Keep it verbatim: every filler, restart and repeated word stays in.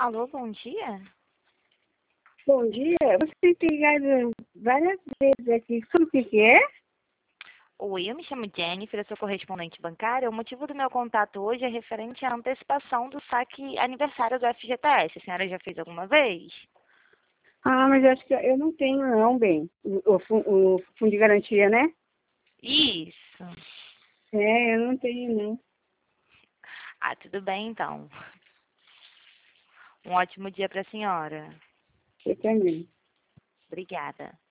Alô, bom dia? Bom dia. Você tem ligado várias vezes aqui. Sobre o que que é? Oi, eu me chamo Jennifer, eu sou correspondente bancária. O motivo do meu contato hoje é referente à antecipação do saque aniversário do F G T S. A senhora já fez alguma vez? Ah, mas acho que eu não tenho não, bem. O, o, fu- o fundo de garantia, né? Isso. É, eu não tenho não. Ah, tudo bem então. Um ótimo dia para a senhora. Eu também. Obrigada.